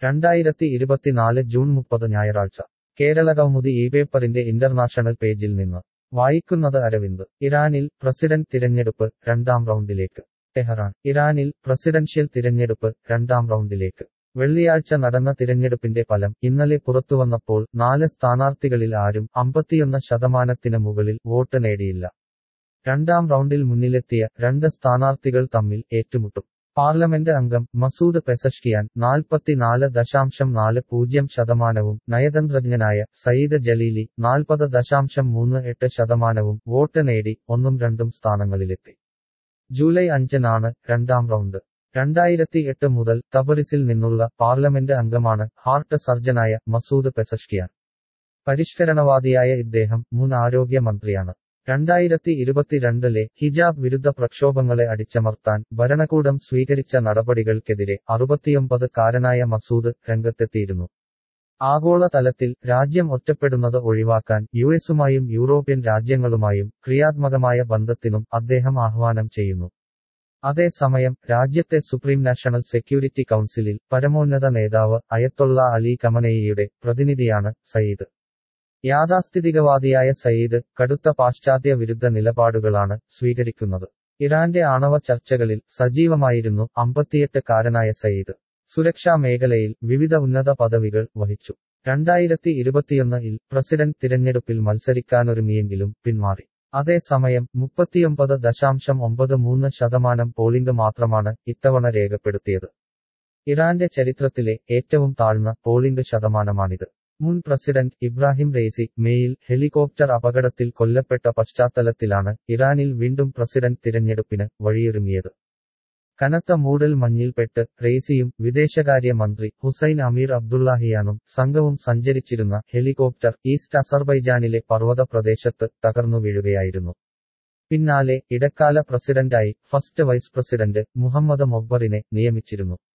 2024 June 30 ഞായറാഴ്ച കേരളകൗമുദി പേപ്പറിന്റെ international പേജിൽ നിന്ന് വായിക്കുന്നത് അരവിന്ദ്. ഇറാനിൽ പ്രസിഡന്റ് തിരഞ്ഞെടുപ്പ് രണ്ടാം റൗണ്ടിലേക്ക്. ടെഹറാൻ. ഇറാനിൽ പ്രസിഡൻഷ്യൽ തിരഞ്ഞെടുപ്പ് രണ്ടാം റൗണ്ടിലേക്ക്. വെള്ളിയാഴ്ച നടന്ന തിരഞ്ഞെടുപ്പിന്റെ ഫലം ഇന്നലെ പുറത്തുവന്നപ്പോൾ 4 സ്ഥാനാർത്ഥികളിൽ ആരും 51% മുകളിൽ വോട്ട് നേടിയില്ല. രണ്ടാം റൗണ്ടിൽ മുന്നിലെത്തിയ 2 സ്ഥാനാർത്ഥികൾ തമ്മിൽ ഏറ്റുമുട്ടും. പാർലമെന്റ് അംഗം മസൂദ് പെസഷ്കിയാൻ 44.40% നയതന്ത്രജ്ഞനായ സയ്യിദ് ജലീലി 40.38% വോട്ട് നേടി 1-2 സ്ഥാനങ്ങളിലെത്തി. ജൂലൈ 5-നാണ് രണ്ടാം റൗണ്ട്. 2008 മുതൽ തബറിസിൽ നിന്നുള്ള പാർലമെന്റ് അംഗമാണ് ഹാർട്ട് സർജനായ മസൂദ് പെസഷ്കിയാൻ. പരിഷ്കരണവാദിയായ ഇദ്ദേഹം മുൻ ആരോഗ്യ മന്ത്രിയാണ്. 2022-ലെ ഹിജാബ് വിരുദ്ധ പ്രക്ഷോഭങ്ങളെ അടിച്ചമർത്താൻ ഭരണകൂടം സ്വീകരിച്ച നടപടികൾക്കെതിരെ 69-കാരനായ മസൂദ് രംഗത്തെത്തിയിരുന്നു. ആഗോള തലത്തിൽ രാജ്യം ഒറ്റപ്പെടുന്നത് ഒഴിവാക്കാൻ യുഎസുമായും യൂറോപ്യൻ രാജ്യങ്ങളുമായും ക്രിയാത്മകമായ ബന്ധത്തിനും അദ്ദേഹം ആഹ്വാനം ചെയ്യുന്നു. അതേസമയം രാജ്യത്തെ സുപ്രീം നാഷണൽ സെക്യൂരിറ്റി കൗൺസിലിൽ പരമോന്നത നേതാവ് അയത്തൊള്ള അലി ഖമനേയിയുടെ പ്രതിനിധിയാണ് സയ്യിദ്. യാഥാസ്ഥിതികവാദിയായ സയ്യിദ് കടുത്ത പാശ്ചാത്യ വിരുദ്ധ നിലപാടുകളാണ് സ്വീകരിക്കുന്നത്. ഇറാന്റെ ആണവ ചർച്ചകളിൽ സജീവമായിരുന്നു 58-കാരനായ സയ്യിദ്. സുരക്ഷാ മേഖലയിൽ വിവിധ ഉന്നത പദവികൾ വഹിച്ചു. 2021-ൽ പ്രസിഡന്റ് തിരഞ്ഞെടുപ്പിൽ മത്സരിക്കാനൊരുങ്ങിയെങ്കിലും പിന്മാറി. അതേസമയം 39.93% പോളിംഗ് മാത്രമാണ് ഇത്തവണ രേഖപ്പെടുത്തിയത്. ഇറാന്റെ ചരിത്രത്തിലെ ഏറ്റവും താഴ്ന്ന പോളിംഗ് ശതമാനമാണിത്. മുൻ പ്രസിഡന്റ് ഇബ്രാഹിം റെയ്സി മേയിൽ ഹെലികോപ്റ്റർ അപകടത്തിൽ കൊല്ലപ്പെട്ട പശ്ചാത്തലത്തിലാണ് ഇറാനിൽ വീണ്ടും പ്രസിഡന്റ് തിരഞ്ഞെടുപ്പിന് വഴിയൊരുങ്ങിയത്. കനത്ത മൂടൽ മഞ്ഞിൽപ്പെട്ട് റെയ്സിയും വിദേശകാര്യ മന്ത്രി ഹുസൈൻ അമീർ അബ്ദുള്ളാഹിയാനും സംഘവും സഞ്ചരിച്ചിരുന്ന ഹെലികോപ്റ്റർ ഈസ്റ്റ് അസർബൈജാനിലെ പർവ്വത പ്രദേശത്ത് തകർന്നു വീഴുകയായിരുന്നു. പിന്നാലെ ഇടക്കാല പ്രസിഡന്റായി ഫസ്റ്റ് വൈസ് പ്രസിഡന്റ് മുഹമ്മദ് മൊബ്ബറിനെ നിയമിച്ചിരുന്നു.